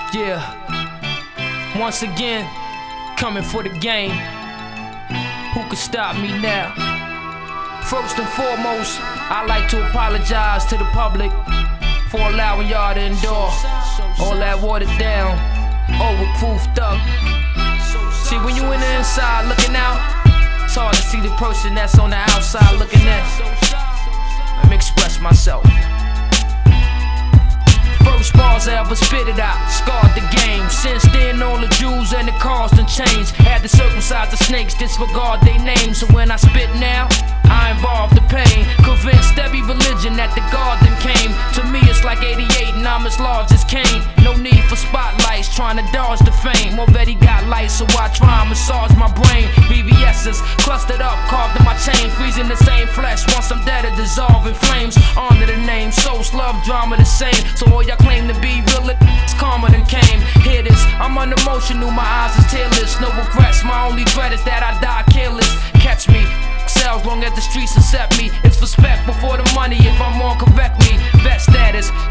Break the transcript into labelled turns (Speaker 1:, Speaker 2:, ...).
Speaker 1: Yeah, once again, coming for the game. Who could stop me now? First and foremost, I'd like to apologize to the public for allowing y'all to endure all that watered down, overproof thug. See, when you in the inside looking out, it's hard to see the person that's on the outside looking in. Let me express myself. First bars I ever spit it out, scarred the game. Since then all the jewels and the cars done changed. Had to circumcise the snakes, disregard their names. So when I spit now, I involve the pain. Convinced every religion that the God then came. To me it's like 88 and I'm as large as Cain. No need for spotlights, trying to dodge the fame. Already got lights, so I try and massage my brain. BBS's clustered up, carved in my chain. Freezing the same flesh, once I'm dead, it dissolve in flames. Honor the name, souls love drama the same. So all y'all claim to be real, it's karma than came. Hear this, I'm unemotional, my eyes is tearless. No regrets, my only dread is that I die careless. Catch me, as long as the streets accept me. It's respect before the money if I'm on correctly. Vet status,